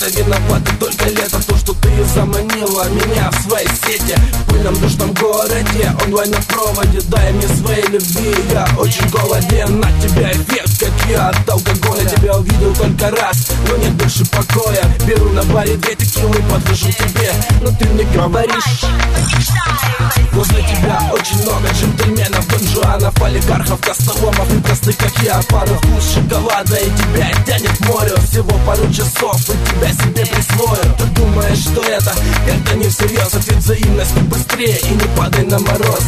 это виновато только лето. То, что ты заманила меня в свои сети, в пыльном душном городе, онлайн на проводе. Дай мне своей любви, я очень голоден. На тебя эффект, как я от алкоголя. Тебя увидел только раз, но нет больше покоя. Беру на баре 2 текилы, подхожу к тебе, но ты мне говоришь: возле тебя очень много джентльменов, донжуанов, олигархов, костоломов и простых, как я. Пару вкус шоколада и тебя тянет к морю. Всего пару часов и тебя себе присвою. Ты думаешь, что это как-то не всерьез? Ответ взаимности быстрее и не падай на мороз.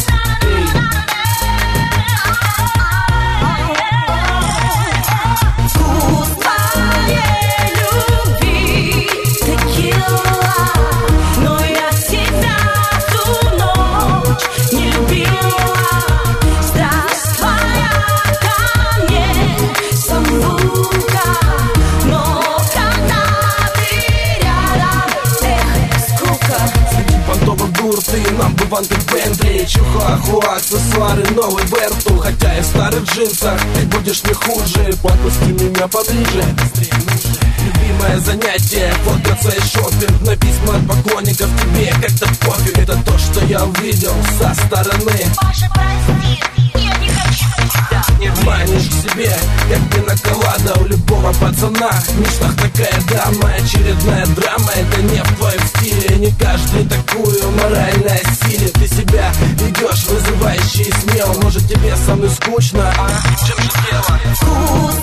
Ты намбыванты Бентли, чихуахуа, аксессуары, новый Верту. Хотя и в старых джинсах ты будешь не хуже. Подпусти меня поближе, любимое занятие, фоткать свой шопинг. На письма от поклонников тебе как-то пофиг. Это то, что я увидел со стороны. Боже, прости, я не хочу тебя. Манишь к себе, как пинаколада у любого пацана. В мечтах такая дама, очередная драма. Это не в твоем стиле, не каждый такую морально осилит. Ты себя ведешь вызывающе и смело. Может тебе со мной скучно, а в чем же дело?